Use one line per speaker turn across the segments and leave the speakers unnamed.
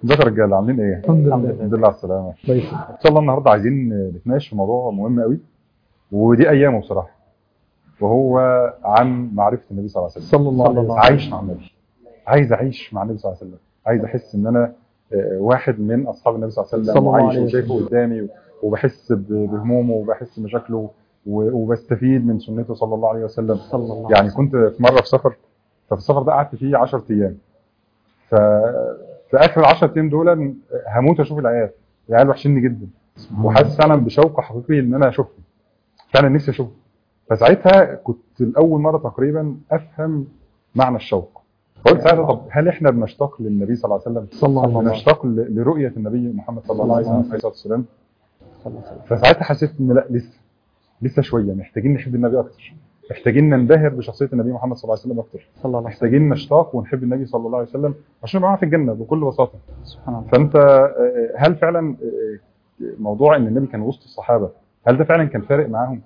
ازيك يا رجاله عاملين ايه؟
الحمد لله.
الحمد لله على السلامه.
كويس.
ان شاء الله النهارده عايزين نتناقش في موضوع مهم قوي، ودي ايامه بصراحه، وهو عن معرفه النبي صلى الله عليه وسلم.
صلى الله عليه وسلم.
عايش مع النبي، عايز اعيش مع النبي صلى الله عليه وسلم، عايز احس ان انا واحد من اصحاب النبي صلى الله عليه وسلم، وعايش وشايفه قدامي، وبحس بهمومه وبحس بمشاكله، وبستفيد من سنته صلى الله عليه وسلم. يعني كنت في مره في سفر، ففي السفر ده قعدت فيه 10 ايام. في اخر 10 ايام دول هموت اشوف العيال وحشني جدا، وحاسس فعلا بشوق حقيقي ان انا اشوفهم، فعلا نفسي اشوفهم. فساعتها كنت لاول مره تقريبا افهم معنى الشوق. قلت ساعتها طب هل احنا بنشتاق للنبي صلى الله عليه وسلم؟ بنشتاق لرؤيه النبي محمد صلى الله عليه وسلم. فساعتها حسيت ان لا، لسه شويه محتاجين نحب النبي اكتر، محتاجين ننبهر بشخصيه النبي محمد صلى الله عليه وسلم اكتر، محتاجين نشتاق ونحب النبي صلى الله عليه وسلم عشان نبقى معاه في الجنه بكل بساطه. سبحان الله. فانت هل فعلا موضوع ان النبي كان وسط الصحابه، هل ده فعلا كان فارق معاهم؟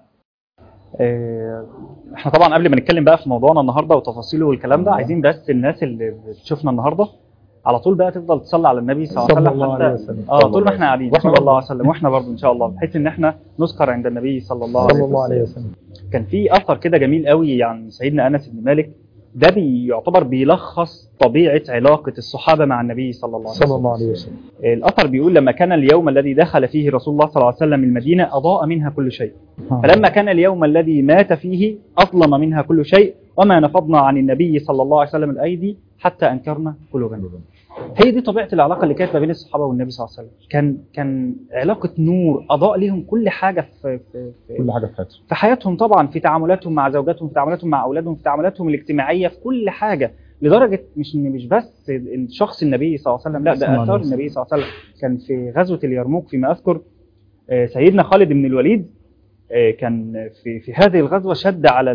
احنا طبعا قبل ما نتكلم بقى في موضوعنا النهارده وتفاصيله والكلام ده، عايزين بس الناس اللي بتشوفنا النهارده على طول بقى تفضل تصلي على النبي صلى الله عليه وسلم طول ما احنا قاعدين صلى الله عليه وسلم، واحنا برضه ان شاء الله بحيث ان احنا نذكر عند النبي صلى الله عليه وسلم. كان في اثر كده جميل قوي عن سيدنا انس بن مالك، ده يعتبر بيلخص طبيعه علاقه الصحابه مع النبي صلى الله عليه وسلم. الاثر بيقول لما كان اليوم الذي دخل فيه رسول الله صلى الله عليه وسلم المدينه اضاء منها كل شيء، فلما كان اليوم الذي مات فيه اظلم منها كل شيء، وما نفضنا عن النبي صلى الله عليه وسلم الايدي حتى انكرنا قلوبنا. هي دي طبيعه العلاقه اللي كانت ما بين الصحابه والنبي صلى الله عليه وسلم. كان علاقه نور، اضاء لهم كل حاجه في
كل حاجه في
حياتهم طبعا، في تعاملاتهم مع زوجاتهم، في تعاملاتهم مع اولادهم، في تعاملاتهم الاجتماعيه، في كل حاجه، لدرجه مش بس شخص النبي صلى الله عليه وسلم، لا ده اثار النبي صلى الله عليه وسلم. كان في غزوه اليرموك فيما اذكر سيدنا خالد بن الوليد كان في هذه الغزوه شد على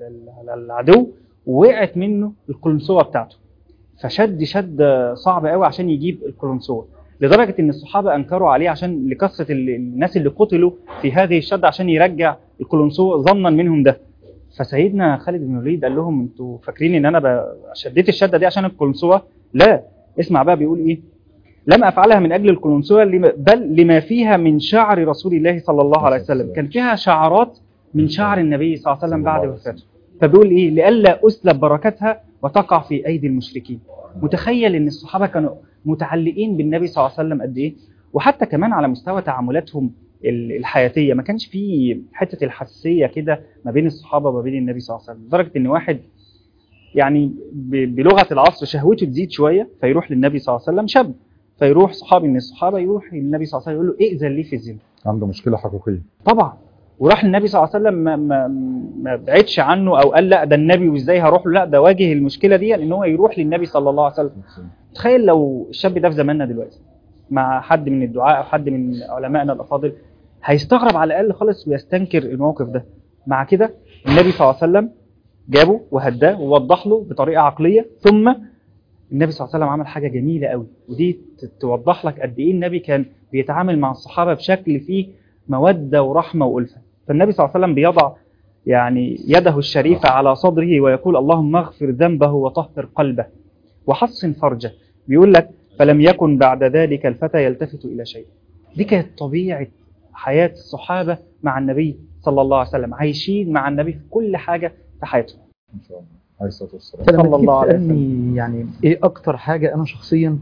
العدو، ووقعت منه القلنسوه بتاعته، فشد صعب قوي عشان يجيب القلنسوه، لدرجه ان الصحابه انكروا عليه عشان لكثره الناس اللي قتلوا في هذه الشده عشان يرجع القلنسوه ظنا منهم ده. فسيدنا خالد بن الوليد قال لهم انتوا فاكرين ان انا شديت الشده دي عشان القلنسوه؟ لا، اسمع بقى بيقول ايه: لم افعلها من اجل القلنسوه بل لما فيها من شعر رسول الله صلى الله عليه وسلم. كان فيها شعرات من شعر النبي صلى الله عليه وسلم بعد وفاته، فبيقول ايه: لئلا اسلب بركتها وتقع في ايدي المشركين. متخيل ان الصحابه كانوا متعلقين بالنبي صلى الله عليه وسلم قد ايه؟ وحتى كمان على مستوى تعاملاتهم الحياتيه ما كانش في حته الحساسيه كده ما بين الصحابه وما بين النبي صلى الله عليه وسلم، لدرجه ان واحد يعني بلغه العصر شهوته تزيد شويه فيروح للنبي صلى الله عليه وسلم، شاب فيروح صحابي من الصحابه يروح للنبي صلى الله عليه وسلم يقول له ائذن لي في الزنا،
عنده مشكله حقيقيه طبعا،
وراح للنبي صلى الله عليه وسلم ما بعدش عنه او قال لا ده النبي وازاي هروح له، لا ده واجه المشكله دي ان هو يروح للنبي صلى الله عليه وسلم. تخيل لو الشاب ده في زماننا دلوقتي مع حد من الدعاء او حد من علمائنا الافاضل، هيستغرب على الاقل خالص ويستنكر الموقف ده. مع كده النبي صلى الله عليه وسلم جابه وهداه ووضح له بطريقه عقليه، ثم النبي صلى الله عليه وسلم عمل حاجه جميله قوي، ودي توضح لك قد ايه النبي كان بيتعامل مع الصحابه بشكل فيه موده ورحمه والفه. فالنبي صلى الله عليه وسلم بيضع يعني يده الشريفه على صدره ويقول: اللهم اغفر ذنبه وطهر قلبه وحصن فرجه. بيقول لك: فلم يكن بعد ذلك الفتى يلتفت الى شيء. دي كانت طبيعه حياه الصحابه مع النبي صلى الله عليه وسلم، عايشين مع النبي في كل حاجه في حياتهم
ان شاء الله عليه الصلاه والسلام.
صلى الله عليه وسلم. يعني ايه اكتر حاجه انا شخصيا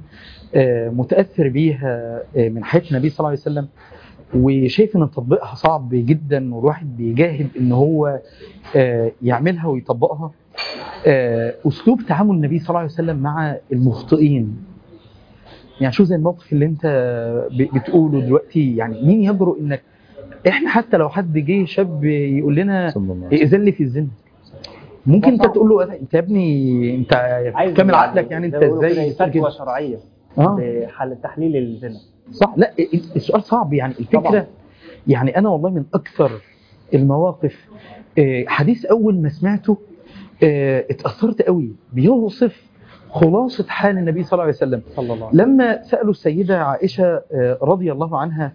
متاثر بيها من حياه النبي صلى الله عليه وسلم، وشايف ان تطبيقها صعب جدا والواحد بيجاهد ان هو يعملها ويطبقها، اسلوب تعامل النبي صلى الله عليه وسلم مع المخطئين. يعني شو زي الموقف اللي انت بتقوله دلوقتي، يعني مين يجرؤ انك احنا حتى لو حد جه شاب يقول لنا ائذن لي في الزنا، ممكن انت تقول له انت يا ابني انت كامل عقلك، يعني انت ازاي
فتوى شرعيه بحل تحليل الزنا؟
صح. لا السؤال صعب. يعني الفكره طبعا. يعني انا والله من اكثر المواقف حديث اول ما سمعته اتاثرت قوي، بيوصف خلاصه حال النبي صلى الله عليه وسلم. لما سالوا السيده عائشه رضي الله عنها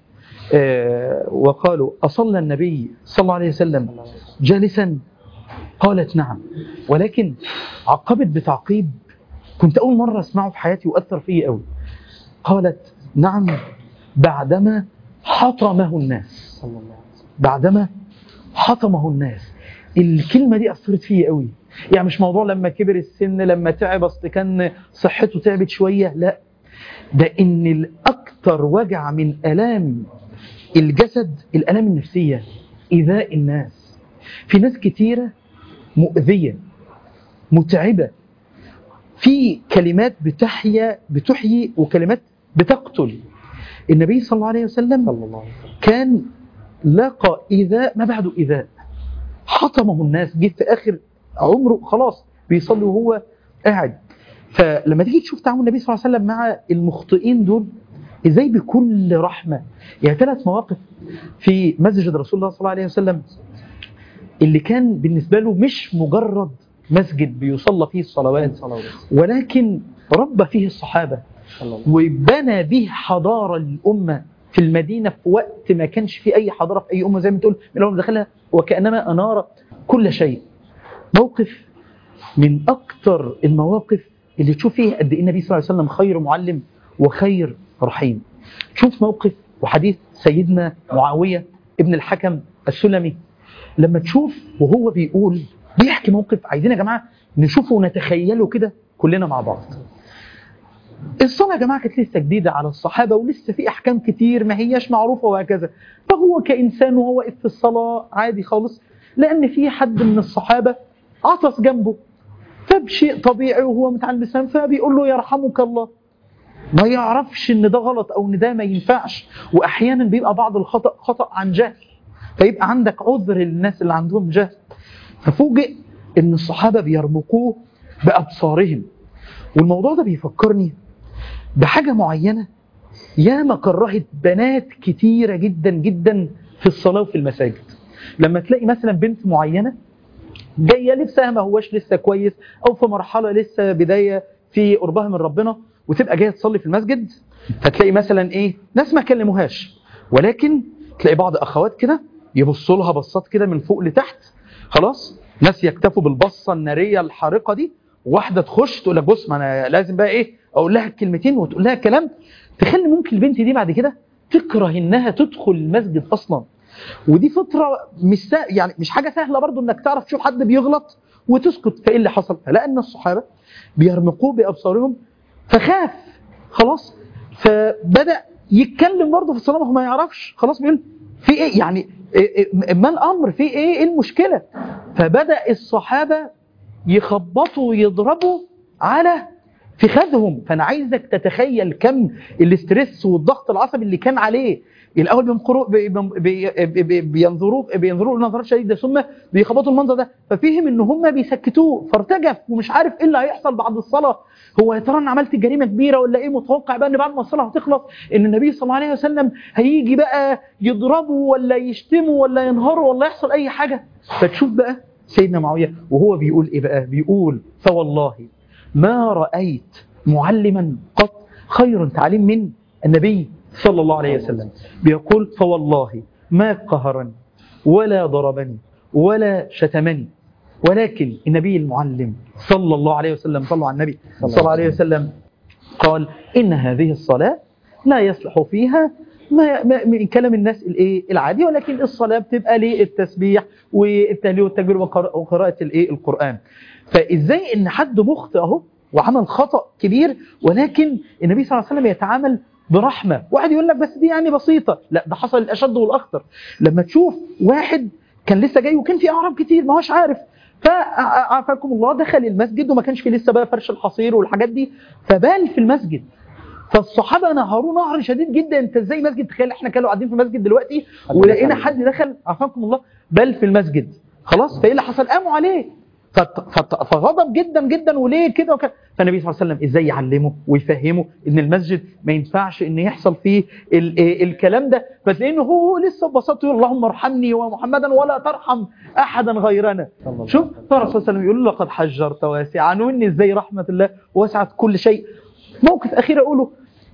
وقالوا: اصلى النبي صلى الله عليه وسلم جالسا؟ قالت: نعم. ولكن عقبت بتعقيب كنت اول مره اسمعه في حياتي واثر فيا قوي. قالت نعم بعدما حطمه الناس.
صلى الله عليه وسلم.
بعدما حطمه الناس. الكلمة دي أثرت فيه قوي. يعني مش موضوع لما كبر السن لما تعب أصل كان صحته تعبت شوية، لا، ده إن الأكثر وجع من آلام الجسد الآلام النفسية، إيذاء الناس. في ناس كتيرة مؤذية متعبة، في كلمات بتحيي وكلمات بتقتل. النبي صلى الله عليه وسلم كان لاقى إيذاء ما بعده إيذاء، حطمه الناس، جه في آخر عمره خلاص بيصلي وهو قاعد. فلما تيجي تشوف تعامل النبي صلى الله عليه وسلم مع المخطئين دول ازاي بكل رحمة. يعني 3 مواقف في مسجد رسول الله صلى الله عليه وسلم اللي كان بالنسبة له مش مجرد مسجد بيصلى فيه الصلوات، ولكن ربى فيه الصحابة وبنى به حضارة للأمة في المدينة في وقت ما كانش فيه أي حضارة في أي أمة، زي ما تقول من أول ما دخلها وكأنما أنار كل شيء. موقف من أكتر المواقف اللي تشوف فيه قد إيه النبي صلى الله عليه وسلم خير معلم وخير رحيم. شوف موقف وحديث سيدنا معاوية ابن الحكم السلمي، لما تشوف وهو بيحكي موقف، عايزين يا جماعة نشوفه ونتخيله كده كلنا مع بعض. الصلاة يا جماعة كانت لسه جديدة على الصحابة ولسه في أحكام كتير ما هياش معروفة وهكذا، فهو كإنسان وهو واقف في الصلاة عادي خالص، لأن في حد من الصحابة عطس جنبه، فبشيء طبيعي وهو متعلم لسان فبيقول له يرحمك الله. ما يعرفش إن ده غلط أو إن ده ما ينفعش، وأحيانا بيبقى بعض الخطأ خطأ عن جهل، فيبقى عندك عذر للناس اللي عندهم جهل. ففوجئ إن الصحابة بيرمقوه بأبصارهم. والموضوع ده بيفكرني بحاجة معينة ياما كرهت بنات كتيرة جدا جدا في الصلاة وفي المساجد. لما تلاقي مثلا بنت معينة جاية لبسها ما هوش لسه كويس أو في مرحلة لسه بداية في قربها من ربنا، وتبقى جاية تصلي في المسجد، فتلاقي مثلا إيه ناس ما كلموهاش، ولكن تلاقي بعض أخوات كده يبصوا لها بصات كده من فوق لتحت، خلاص ناس يكتفوا بالبصة النارية الحارقة دي، واحدة تخش تقول لك بص ما أنا لازم بقى إيه أقول لها الكلمتين وتقول لها كلام تخلي ممكن البنت دي بعد كده تكره إنها تدخل المسجد أصلا. ودي فطرة يعني مش حاجة سهلة برضو إنك تعرف تشوف حد بيغلط وتسكت. فإيه اللي حصل؟ فلأن الصحابة بيرمقوه بأبصارهم فخاف خلاص، فبدأ يتكلم برضو في الصلاة وهو ما يعرفش، خلاص بيقول في إيه يعني ما الأمر في إيه المشكلة؟ فبدأ الصحابة يخبطوا ويضربوا على فخذهم. فأنا عايزك تتخيل كم الاسترس والضغط العصبي اللي كان عليه. الأول بينظروا نظرات شديدة ثم بيخبطوا المنظر ده، ففهم إن هم بيسكتوه فارتجف ومش عارف إيه اللي هيحصل بعد الصلاة. هو يا ترى أنا عملت جريمة كبيرة ولا إيه؟ متوقع بقى إن بعد ما الصلاة هتخلص إن النبي صلى الله عليه وسلم هيجي بقى يضربوا ولا يشتموا ولا ينهروا ولا يحصل أي حاجة. فتشوف بقى سيدنا معاوية وهو بيقول إيه بقى؟ بيقول فوالله ما رأيت معلما قط خير تعليم من النبي صلى الله عليه وسلم. بيقول فوالله ما قهرني ولا ضربني ولا شتمني، ولكن النبي المعلم صلى الله عليه وسلم، صلى على النبي صلى الله عليه وسلم، قال إن هذه الصلاة لا يصلح فيها من كلام الناس العادي، ولكن الصلاة بتبقى للتسبيح والتهليل والتكبير وقراءة القرآن. فإزاي إن حد مخطئ اهو وعمل خطأ كبير، ولكن النبي صلى الله عليه وسلم يتعامل برحمة. واحد يقول لك بس دي يعني بسيطة، لا ده حصل الأشد والأخطر. لما تشوف واحد كان لسه جاي وكان في أعراب كتير ما هوش عارف، فعافاكم الله دخل المسجد وما كانش في لسه بقى فرش الحصير والحاجات دي، فبال في المسجد. فالصحابة نهروه نهر شديد جدا. انت ازاي مسجد؟ تخيل احنا كانوا قاعدين في المسجد دلوقتي ولقينا حد دخل عافاكم الله بال في المسجد، خلاص فايه اللي حصل؟ قاموا عليه فغضب جدا جدا وليه كده وكده. فالنبي صلى الله عليه وسلم ازاي يعلمه ويفهمه ان المسجد ما ينفعش ان يحصل فيه الكلام ده. فتلاقيه انه هو لسه ببساطه يقول اللهم ارحمني ومحمدا ولا ترحم احدا غيرنا. شوف الرسول صلى الله عليه وسلم يقول لقد حجرت واسعا، وان ازاي رحمه الله وسعت كل شيء. موقف اخير اقوله،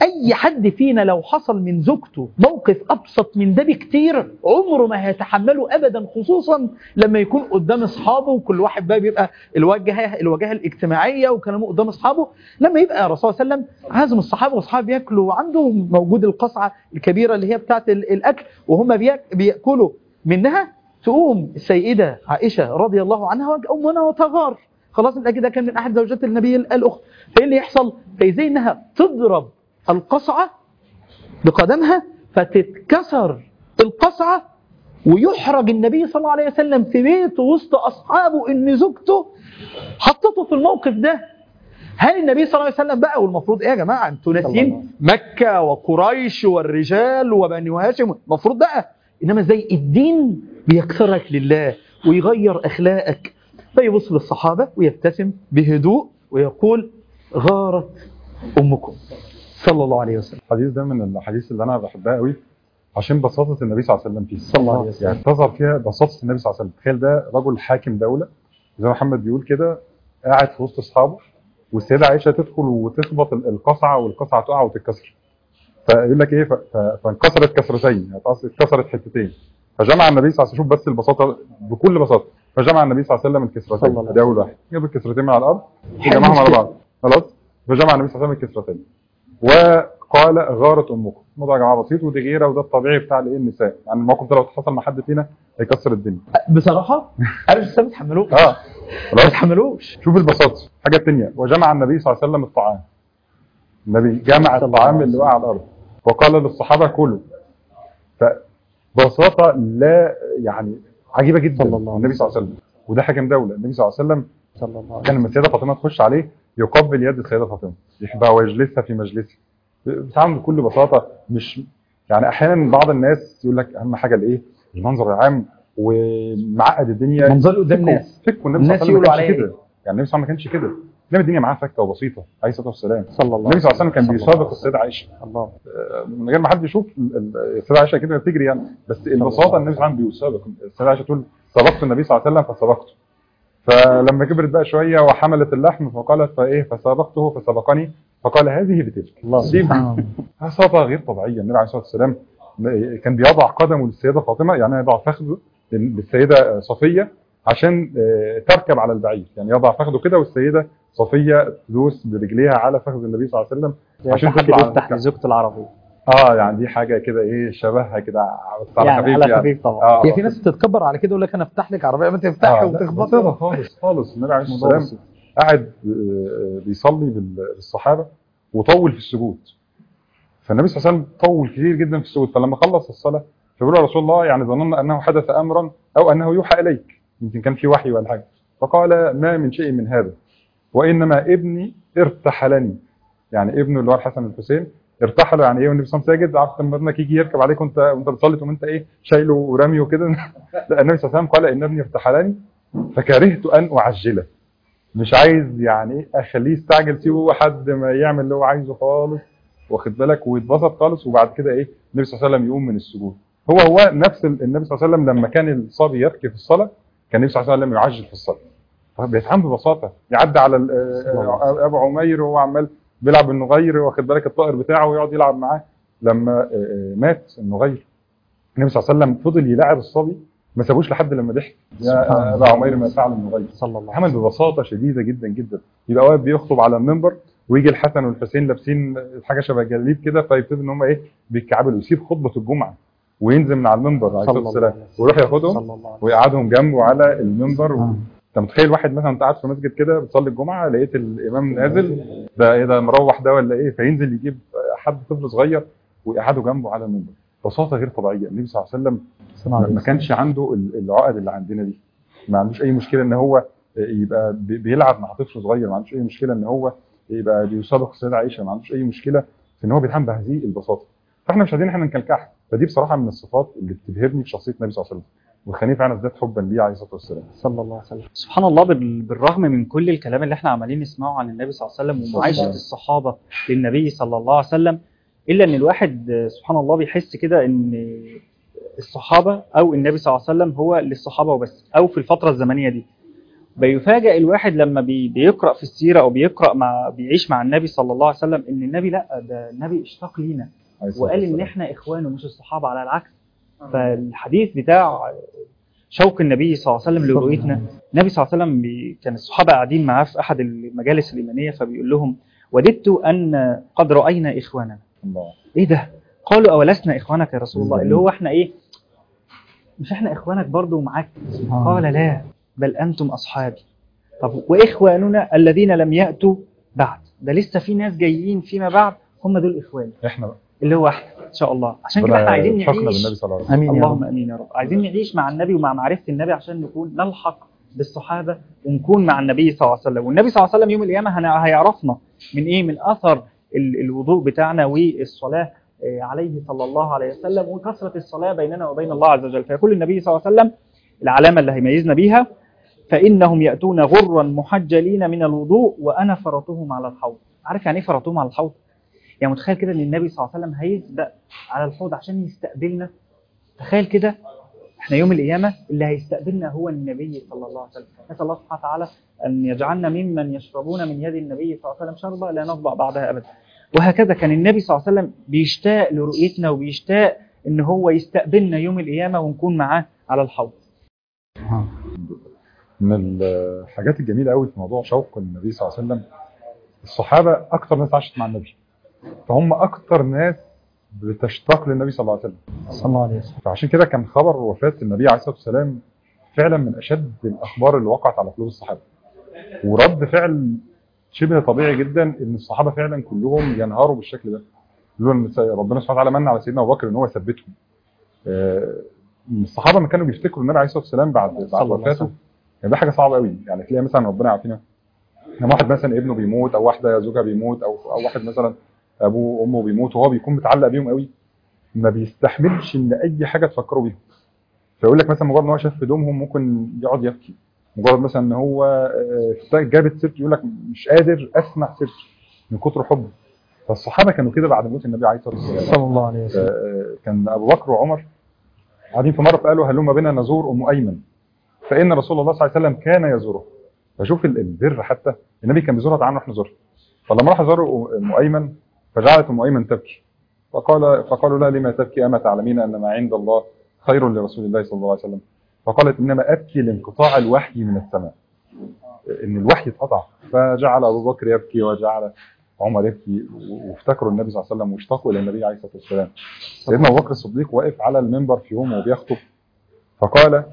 اي حد فينا لو حصل من زوجته موقف ابسط من ده بكتير عمره ما هيتحمله ابدا، خصوصا لما يكون قدام اصحابه، وكل واحد بقى بيبقى الواجهه الاجتماعيه وكلامه قدام اصحابه. لما يبقى الرسول صلى الله عليه وسلم عازم الصحابه واصحابه بياكلوا، وعنده موجود القصعه الكبيره اللي هي بتاعه الاكل وهم بياكلوا منها، تقوم السيده عائشه رضي الله عنها وامنا وتغار، خلاص ده كان من احد زوجات النبي الاخت. فايه اللي يحصل؟ فازاي انها تضرب القصعه بقدمها فتتكسر القصعه، ويحرج النبي صلى الله عليه وسلم في بيته وسط اصحابه ان زوجته حطته في الموقف ده. هل النبي صلى الله عليه وسلم بقى، والمفروض ايه يا جماعه انتوا ناسيين مكه وقريش والرجال وبني هاشم، المفروض بقى، انما ازاي الدين بيكسرك لله ويغير اخلاقك. فيبص للصحابه ويبتسم بهدوء ويقول غارت امكم صلى الله عليه وسلم.
الحديث ده من الحديث اللي انا بحبها قوي عشان بساطه النبي صلى الله عليه وسلم فيه،
صلى الله عليه وسلم.
يعني تظهر فيها بساطه النبي صلى الله عليه وسلم. تخيل ده رجل حاكم دوله زي ما محمد بيقول كده، قاعد في وسط اصحابه، والسيده عائشه تدخل وتخبط القصعه، والقصعه تقع وتتكسر. فيقول لك ايه، فانكسرت كسرتين، اتكسرت حتتين. فجمع النبي صلى الله عليه وسلم، شوف بس البساطه بكل بساطه، فجمع النبي صلى الله عليه وسلم الكسرتين. ده اول واحد جاب الكسرتين من على الارض وجمعهم على بعض، خلاص. فجمع النبي صلى الله عليه وسلم الكسرتين وقال غارت امكم. الموضوع يا جماعه بسيط ودي غيره، وده الطبيعي بتاع الايه النساء. يعني الموقف ده لو حصل مع حد فينا هيكسر الدنيا
بصراحه. انا مش ما تحملوش،
ما
تحملوش.
شوف البساطه. حاجه ثانيه، وجمع النبي صلى الله عليه وسلم الطعام. النبي جمع الطعام اللي وقع على الارض وقال للصحابه كلوا. فبساطه لا يعني عجيبه جدا النبي صلى الله عليه وسلم، وده حاكم دوله. النبي صلى الله عليه وسلم كان لما السيده فاطمه تخش عليه يقبل يد السيده فاطمه، يحبها ويجلسها في مجلسه، بيتعامل بكل بساطه. مش يعني احيانا بعض الناس يقول لك اهم حاجه الايه، المنظر العام ومعقد الدنيا،
منظر قدام الناس.
فكوا. النبي صلى الله عليه وسلم ما كانش كده، يعني النبي صلى الله عليه وسلم ما كانش كده. انما الدنيا معاه فكه وبسيطه عليه الصلاه والسلام. النبي صلى الله عليه وسلم كان بيسابق السيده عائشه من غير ما حد يشوف السيده عائشه كده بتجري يعني، بس البساطه النبي صلى الله عليه وسلم بيسابق. السيده عائشه تقول سبقت النبي صلى الله عليه وسلم فسبقته. فلما كبرت بقى شويه وحملت اللحم فقالت فايه فسبقته فسبقني، فقال هذه بتلك. بساطه غير طبيعيه. النبي عليه الصلاه والسلام كان بيضع قدمه للسيده فاطمه، يعني يضع فخذه للسيده صفيه عشان تركب على البعير، يعني يضع فخذه كده والسيده صفيه تدوس برجليها على فخذ النبي صلى الله عليه وسلم عشان
تطلع يفتح لزوجته العربيه.
يعني دي حاجه كده ايه شبهها كده على
يعني
خفيف
على خفيف طبعا.
هي في ناس بتتكبر على كده يقول لك انا افتح لك عربيه ما تفتحها وتخبطها
خالص. النبي عليه الصلاه والسلام قاعد بيصلي بالصحابه وطول في السجود. فالنبي صلى الله عليه وسلم طول كتير جدا في السجود، فلما خلص الصلاه فبيقول يا رسول الله يعني ظننا انه حدث امرا او انه يوحى اليك، يمكن كان في وحي ولا حاجه. فقال ما من شيء من هذا، وانما ابني ارتحلني. يعني ابنه اللي هو الحسن والحسين ارتحلوا. يعني ايه؟ والنبي صلى الله عليه وسلم ساجد، عارف لما ابنك يجي يركب عليك وانت بتصلي تقوم انت ايه شايله ورميه وكده. لا، النبي صلى الله عليه وسلم قال ان ابني ارتحلني فكرهت ان اعجله. مش عايز يعني اخليه يستعجل، سيبه حد ما يعمل اللي هو عايزه خالص، واخد بالك، ويتبسط خالص، وبعد كده ايه النبي صلى الله عليه وسلم يقوم من السجود. هو نفس النبي صلى الله عليه وسلم لما كان الصبي يبكي في الصلاه كان النبي صلى الله عليه وسلم يعجل في الصلاه. بيتعامل ببساطه، يعدي على ابو عمير وهو عمال بيلعب النغير، واخد بالك الطائر بتاعه، ويقعد يلعب معاه. لما مات النغير النبي صلى الله عليه وسلم فضل يلاعب الصبي، ما سابوش لحد لما ضحك. يا ابا عمير ما فعل النغير. عمل ببساطه شديده جدا جدا. يبقى واقف بيخطب على المنبر ويجي الحسن والحسين لابسين حاجه شبه جليد كده، فيبتدوا ان هم ايه بيتكعبلوا، يسيب خطبه الجمعه وينزل من على المنبر عليه الصلاه والسلام ويروح ياخدهم ويقعدهم جنبه على المنبر. انت متخيل واحد مثلا انت قاعد في مسجد كده بتصلي الجمعه لقيت الامام نازل، ده ايه ده مروح ده ولا ايه؟ فينزل يجيب حد طفل صغير ويقعده جنبه على المنبر. بساطه غير طبيعيه. النبي صلى الله عليه وسلم ما كانش عنده العقد اللي عندنا دي. ما عندوش اي مشكله ان هو يبقى بيلعب مع طفل صغير، ما عندوش اي مشكله ان هو يبقى بيسابق السيده عائشه، ما عندوش اي مشكله في ان هو بيتعامل بهذه البساطه. فاحنا مش عايزين احنا نكلكعها. فدي بصراحه من الصفات اللي بتبهرني في شخصيه النبي صلى الله عليه وسلم، وخليني فعلا ازداد حبا ليه عليه الصلاه والسلام
صلى الله عليه وسلم. سبحان الله، بالرغم من كل الكلام اللي احنا عمالين نسمعه عن النبي صلى الله عليه وسلم ومعايشه الصحابه للنبي صلى الله عليه وسلم، الا ان الواحد سبحان الله بيحس كده ان الصحابه او النبي صلى الله عليه وسلم هو للصحابه وبس، او في الفتره الزمنيه دي. بيفاجئ الواحد لما بيقرأ في السيرة أو بيعيش مع النبي صلى الله عليه وسلم إن النبي لا، ده النبي اشتاق لينا وقال إن إحنا إخوانه مش الصحابة، على العكس. فالحديث بتاع شوق النبي صلى الله عليه وسلم لرؤيتنا، النبي صلى الله عليه وسلم كان الصحابة قاعدين معاه في أحد المجالس الإيمانية فبيقول لهم وددت أن قد رأينا إخوانا.
الله.
إيه ده؟ قالوا أولسنا إخوانك يا رسول الله، اللي هو إحنا إيه؟ مش إحنا إخوانك برضو معاك؟ قال لا، بل أنتم أصحابي. طب وإخواننا الذين لم يأتوا بعد، ده لسه في ناس جايين فيما بعد، هم دول إخواني
احنا
اللي هو احنا ان شاء الله. عشان كده احنا عايزين
شكرا
نعيش،
بالنبي صلى الله عليه وسلم.
امين يا
اللهم
رب.
امين يا رب. عايزين نعيش مع النبي ومع معرفه النبي عشان نكون نلحق بالصحابه ونكون مع النبي صلى الله عليه وسلم. والنبي صلى الله عليه وسلم يوم القيامه هيعرفنا من ايه؟ من اثر الوضوء بتاعنا والصلاه عليه صلى الله عليه وسلم وكثره الصلاه بيننا وبين الله عز وجل. فيقول النبي صلى الله عليه وسلم العلامه اللي هيميزنا بيها: فانهم ياتون غرا محجلين من الوضوء وانا فرطهم على الحوض. عارف يعني ايه فرطهم على الحوض؟ يعني متخيل كده ان النبي صلى الله عليه وسلم هيسبق على الحوض عشان يستقبلنا. تخيل كده احنا يوم القيامه اللي هيستقبلنا هو النبي صلى الله عليه وسلم. نسال الله سبحانه وتعالى ان يجعلنا ممن يشربون من يد النبي صلى الله عليه وسلم شربا لا نظمأ بعدها ابدا. وهكذا كان النبي صلى الله عليه وسلم بيشتاق لرؤيتنا وبيشتاق ان هو يستقبلنا يوم القيامه ونكون معاه على الحوض.
من الحاجات الجميله قوي في موضوع شوق النبي صلى الله عليه وسلم، الصحابه اكتر ناس عاشت مع النبي، فهم اكتر ناس بتشتاق للنبي صلى الله عليه وسلم.
صلى الله عليه وسلم.
فعشان كده كان خبر وفاه النبي عليه الصلاه والسلام فعلا من اشد الاخبار اللي وقعت على قلوب الصحابه، ورد فعل شبه طبيعي جدا ان الصحابه فعلا كلهم ينهاروا بالشكل ده. ربنا سبحانه وتعالى من على سيدنا ابو بكر ان هو ثبتهم. الصحابه ما كانوا بيفتكروا النبي عليه الصلاه والسلام بعد وفاته، يعني ده حاجه صعبه قوي. يعني تلاقي مثلا ربنا يعافينا لما واحد مثلا ابنه بيموت او واحده زوجها بيموت او واحد مثلا ابوه وامه بيموت وهو بيكون متعلق بيهم قوي، ما بيستحملش ان اي حاجه تفكروا بيهم. فيقول لك مثلا مجرد ان هو شاف هدومهم ممكن يقعد يبكي، مجرد مثلا ان هو جابت سيرته يقول لك مش قادر اسمع سيرته من كتر حبه. فالصحابه كانوا كده بعد موت النبي عليه الصلاه والسلام
صلى الله عليه وسلم.
كان ابو بكر وعمر قاعدين في مره فقالوا هلما بنا نزور ام ايمن فان رسول الله صلى الله عليه وسلم كان يزوره. فشوف البر، حتى النبي كان بيزورها، تعالوا نروح نزورها. فلما راح زاروا ام ايمن فجعلت ام ايمن تبكي، فقالوا لا لما تبكي اما تعلمين ان ما عند الله خير لرسول الله صلى الله عليه وسلم. فقالت انما ابكي لانقطاع الوحي من السماء، ان الوحي اتقطع. فجعل ابو بكر يبكي وجعل عمر يبكي، وافتكروا النبي صلى الله عليه وسلم واشتاقوا الى النبي عليه الصلاه والسلام. سيدنا ابو بكر الصديق واقف على المنبر في يوم وبيخطب فقال: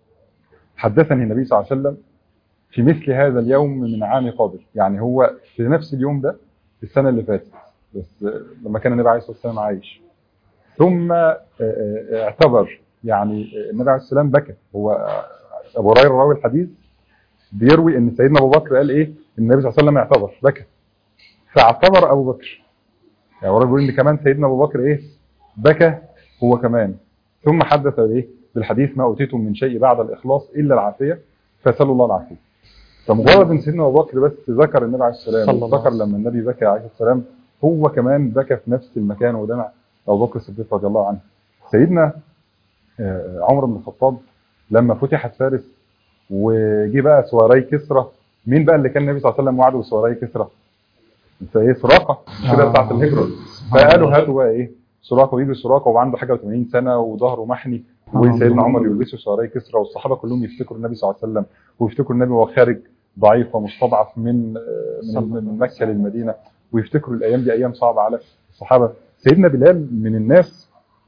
حدثني النبي صلى الله عليه وسلم في مثل هذا اليوم من عام قابل. يعني هو في نفس اليوم ده السنه اللي فاتت، بس لما كان النبي عليه الصلاه والسلام عايش. ثم اعتبر، يعني النبي عليه الصلاه والسلام بكى. هو ابو هريره راوي الحديث بيروي ان سيدنا ابو بكر قال ايه؟ النبي صلى الله عليه وسلم اعتبر بكى، فاعتبر ابو بكر. يعني ورا بيقول ان كمان سيدنا ابو بكر ايه؟ بكى هو كمان. ثم حدث ايه؟ بالحديث: ما اوتيتم من شيء بعد الاخلاص الا العافيه فسالوا الله العافيه. فمجرد ان سيدنا ابو بكر بس ذكر النبي عليه الصلاه والسلام، ذكر لما النبي بكى عليه السلام، هو كمان بكى في نفس المكان ودمع ابو بكر الصديق رضي الله عنه. سيدنا عمر بن الخطاب لما فتحت فارس وجي بقى سواري كسرى، مين بقى اللي كان النبي صلى الله عليه وسلم وعده بسواري كسرى؟ ايه؟ سراقه، مش كده بتاعت الهجره. فقالوا هاتوا بقى ايه؟ سراقه. ويجي سراقه وعنده حاجه و80 سنه وظهره محني، وسيدنا عمر يلبسوا سواري كسرى، والصحابه كلهم يفتكروا النبي صلى الله عليه وسلم ويفتكروا النبي وهو خارج ضعيف ومستضعف من مكه للمدينه، ويفتكروا الايام دي ايام صعبه على الصحابه. سيدنا بلال من الناس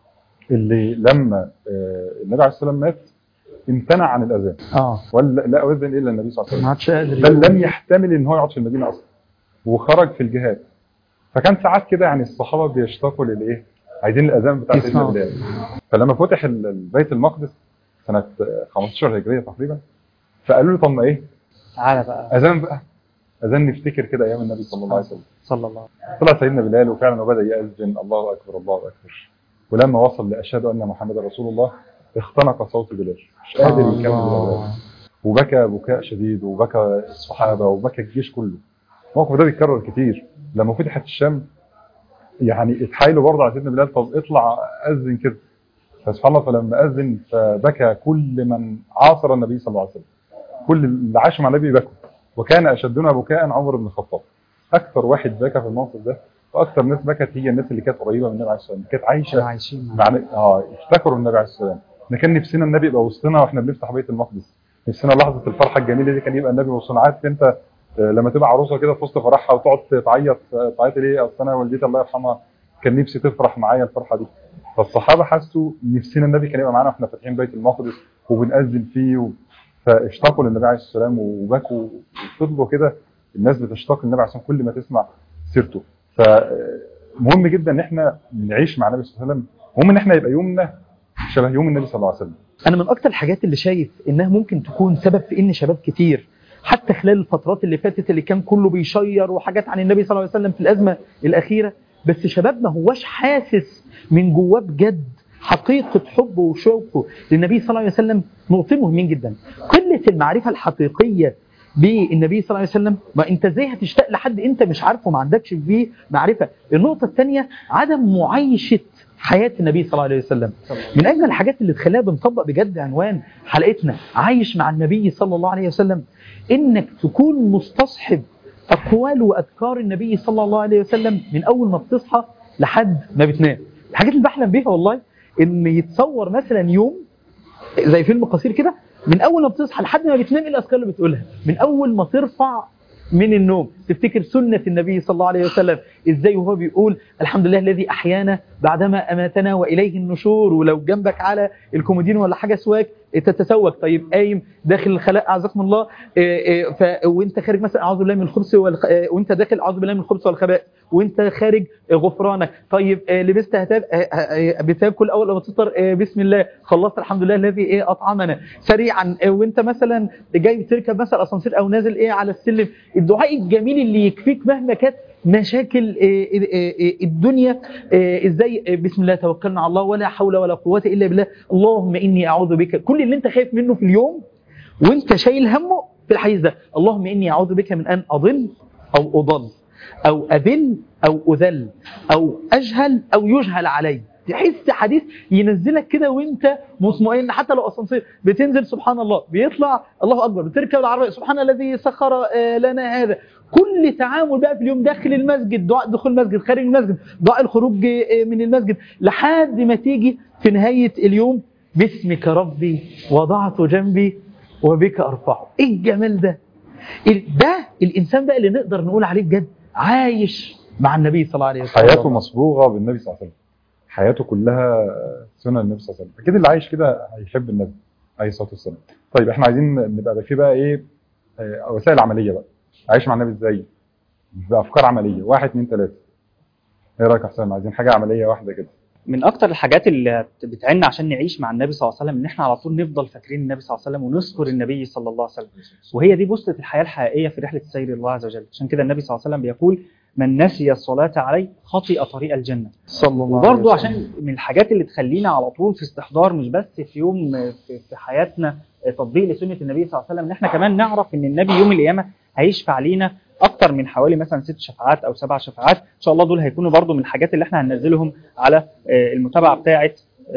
اللي لما النبي عليه الصلاه والسلام مات امتنع عن الاذان. ولا لا اذن الا النبي صلى الله عليه وسلم،
ما عادش قادر،
بل لم يحتمل ان هو يقعد في المدينه اصلا، وخرج في الجهاد. فكان ساعات كده يعني الصحابه بيشتاقوا للايه؟ عايزين الاذان بتاع سيدنا بلال. فلما فتح بيت المقدس سنه 15 هجريه تقريبا، فقالوا له طب ما ايه؟
تعالى بقى
اذان بقى، اذان نفتكر كده ايام النبي صلى الله عليه وسلم.
صلى الله عليه وسلم.
طلع سيدنا بلال وفعلا وبدا يأذن: الله اكبر الله اكبر. ولما وصل لاشهد ان محمد رسول الله اختنق صوت بلال، مش قادر يكمل الاذان، وبكى بكاء شديد، وبكى الصحابه وبكى الجيش كله. الموقف ده بيتكرر كتير. لما فتحت الشام يعني اتحايلوا برضه على سيدنا بلال: طب اطلع اذن كده. فسبحان الله، فلما اذن فبكى كل من عاصر النبي صلى الله عليه وسلم، كل اللي عاشوا مع النبي بكوا، وكان اشدنا بكاء عمر بن الخطاب. اكثر واحد بكى في الموقف ده، واكثر ناس بكت هي الناس اللي كانت قريبه من النبي عليه الصلاه والسلام، كانت عايشه مع افتكروا النبي عليه الصلاه والسلام. احنا كان نفسنا النبي يبقى وسطنا واحنا بنفتح بيت المقدس، نفسنا لحظه الفرحه الجميله دي كان يبقى النبي وسطنا. عارف انت لما تبقى عروسه كده في وسط فرحها وتقعد تعيط ليه؟ اصل انا والدتي الله يرحمها كان نفسي تفرح معايا الفرحه دي. فالصحابه حسوا نفسنا النبي كان يبقى معانا واحنا فاتحين بيت المقدس وبنأذن فيه فاشتاقوا للنبي عليه الصلاه والسلام وبكوا وفضلوا كده. الناس بتشتاق للنبي عشان كل ما تسمع سيرته. فمهم جدا ان احنا نعيش مع النبي صلى الله عليه وسلم، مهم ان احنا يبقى يومنا شبه يوم النبي صلى الله عليه وسلم.
انا من اكتر الحاجات اللي شايف انها ممكن تكون سبب في ان شباب كتير حتى خلال الفترات اللي فاتت اللي كان كله بيشير وحاجات عن النبي صلى الله عليه وسلم في الازمه الاخيره، بس شباب ما هوش حاسس من جواه بجد حقيقه حبه وشوقه للنبي صلى الله عليه وسلم. نقطتين مهمين جدا: قله المعرفه الحقيقيه بالنبي صلى الله عليه وسلم، ما انت ازاي هتشتاق لحد انت مش عارفه ما عندكش فيه معرفه. النقطه الثانيه عدم معايشه حياه النبي صلى الله عليه وسلم. من اجل الحاجات اللي تخلينا بنطبق بجد عنوان حلقتنا عايش مع النبي صلى الله عليه وسلم، انك تكون مستصحب اقوال واذكار النبي صلى الله عليه وسلم من اول ما بتصحى لحد ما بتنام. الحاجات اللي بحلم بيها والله ان يتصور مثلا يوم زي فيلم قصير كده، من اول ما بتصحى لحد ما بتنام ايه الاذكار اللي بتقولها، من اول ما ترفع من النوم تفتكر سنة النبي صلى الله عليه وسلم ازاي وهو بيقول الحمد لله الذي احيانا بعدما اماتنا واليه النشور، ولو جنبك على الكومودين ولا حاجه سواك تتسوق. طيب قايم داخل الخلاء اعزكم الله وانت خارج مثلا اعوذ بالله من الخبث وانت داخل اعوذ بالله من الخبث والخبائث، وانت خارج غفرانك. طيب لبست بتاكل اول ما تفطر بسم الله، خلصت الحمد لله الذي اطعمنا. سريعا وانت مثلا جاي تركب مثلا اسانسير او نازل على السلم، الدعاء الجميل اللي يكفيك مهما كانت مشاكل الدنيا، ازاي بسم الله توكلنا على الله ولا حول ولا قوة الا بالله، اللهم اني اعوذ بك. كل اللي انت خايف منه في اليوم وانت شايل همه في الحديث ده، اللهم اني اعوذ بك من ان اضل او اضل او اذل او اذل او اجهل او يجهل علي. تحس حديث ينزلك كده وانت مطمئن، حتى لو اسانسير بتنزل سبحان الله، بيطلع الله اكبر، بتركب العربيه سبحان الذي سخر لنا هذا. كل تعامل بقى في اليوم، داخل المسجد دعاء دخول المسجد، خارج المسجد دعاء الخروج من المسجد، لحد ما تيجي في نهايه اليوم باسمك ربي وضعت جنبي وبك ارفعه. ايه الجمال ده! ده الانسان بقى اللي نقدر نقول عليه بجد عايش مع النبي صلى الله عليه وسلم،
حياته مصبوغه بالنبي صلى الله عليه وسلم، حياته كلها سنن النبي صلى الله عليه وسلم. اكيد اللي عايش كده هيحب النبي عليه الصلاه والسلام. طيب احنا عايزين نبقى في بقى وسائل عمليه بقى، عايش مع النبي ازاي؟ بافكار عمليه 1 2 3. ايه رايك يا حسام؟ عايزين حاجه عمليه واحده كده.
من اكتر الحاجات اللي بتعيننا عشان نعيش مع النبي صلى الله عليه وسلم ان احنا على طول نفضل فاكرين النبي صلى الله عليه وسلم ونذكر النبي صلى الله عليه وسلم، وهي دي بوصله الحياه الحقيقيه في رحله السير الله عز وجل. عشان كده النبي صلى الله عليه وسلم بيقول من نسي الصلاه عليه خطئ طريق الجنه
صلى الله عليه وسلم.
وبرضه عشان من الحاجات اللي تخلينا على طول في استحضار، مش بس في يوم في حياتنا تطبيق لسنه النبي صلى الله عليه وسلم، ان احنا كمان نعرف ان النبي يوم القيامه هيشفع لينا اكتر من حوالي مثلا 6 شفاعات او 7 شفاعات. ان شاء الله دول هيكونوا برضو من الحاجات اللي احنا هننزلهم على المتابعه بتاعه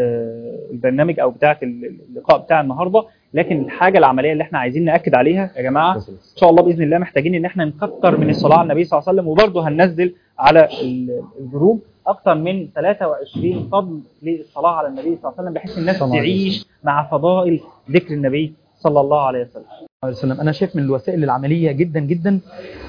البرنامج او بتاعه اللقاء بتاع النهارده. لكن الحاجه العمليه اللي احنا عايزين ناكد عليها يا جماعه ان شاء الله باذن الله محتاجين ان احنا نكتر من الصلاه على النبي صلى الله عليه وسلم، وبرضو هننزل على الجروب اكتر من 23 فضل للصلاه على النبي صلى الله عليه وسلم، بحيث الناس تعيش مع فضائل ذكر النبي صلى الله عليه وسلم.
أنا شايف من الوسائل العملية جدا جدا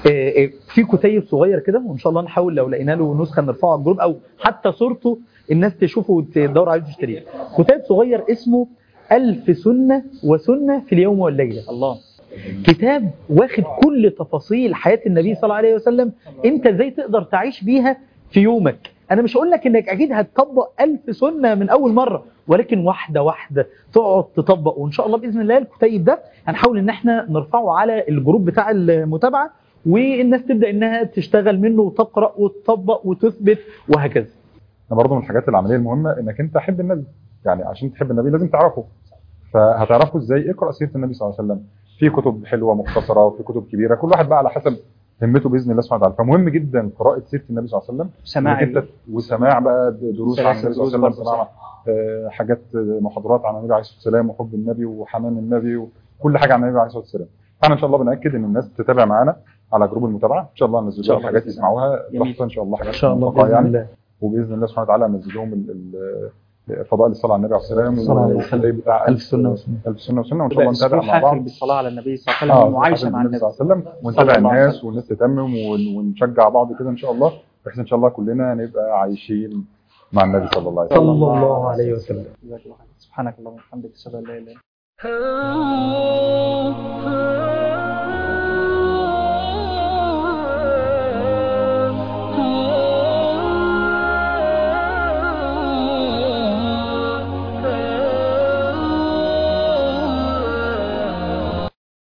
في كتيب صغير كده، وإن شاء الله نحاول لو لقينا له نسخة نرفعه على الجروب أو حتى صورته الناس تشوفه وتدور عليه وتشتريه. كتاب صغير اسمه 1000 سنة وسنة في اليوم والليلة.
الله،
كتاب واخد كل تفاصيل حياة النبي صلى الله عليه وسلم، أنت إزاي تقدر تعيش بيها في يومك. أنا مش هقول لك إنك أكيد هتطبق 1000 سنة من أول مرة، ولكن واحدة واحدة تقعد تطبق. وإن شاء الله بإذن الله الكتيب ده هنحاول إن احنا نرفعه على الجروب بتاع المتابعة، والناس تبدأ إنها تشتغل منه وتقرأ وتطبق وتثبت وهكذا.
برضه من الحاجات العملية المهمة إنك أنت تحب النبي، يعني عشان تحب النبي لازم تعرفه. فهتعرفه إزاي؟ اقرأ سيرة النبي صلى الله عليه وسلم، في كتب حلوة مختصرة وفي كتب كبيرة، كل واحد بقى على حسب همته باذن الله سبحانه وتعالى. فمهم جدا قراءه سيره النبي صلى الله عليه وسلم، وسماع بقى دروس عن النبي صلى الله عليه وسلم، حاجات محاضرات عن النبي عليه الصلاه والسلام وحب النبي وحنان النبي كل حاجه عن النبي عليه الصلاه والسلام. فاحنا ان شاء الله بناكد ان الناس تتابع معانا على جروب المتابعه، ان شاء الله ننزل لهم حاجات يسمعوها تحفه ان شاء الله، حاجات
ان شاء الله
موفقة
باذن الله.
وباذن الله سبحانه وتعالى ننزل لهم فضائل الصلاه على النبي عليه الصلاه والسلام بتاع
الف سنه وسنه.
الف سنه وسنه، وان شاء الله نتابع مع بعض
بالصلاه على النبي صلى الله عليه وسلم ومعايشه مع النبي
صلى الله عليه وسلم، ونتابع الناس والناس تتمم ونشجع بعض كده ان شاء الله، بحيث ان شاء الله كلنا نبقى عايشين مع النبي صلى الله عليه وسلم.
صلى الله عليه وسلم.
سبحانك اللهم وبحمدك اشهد ان لا اله الا انت.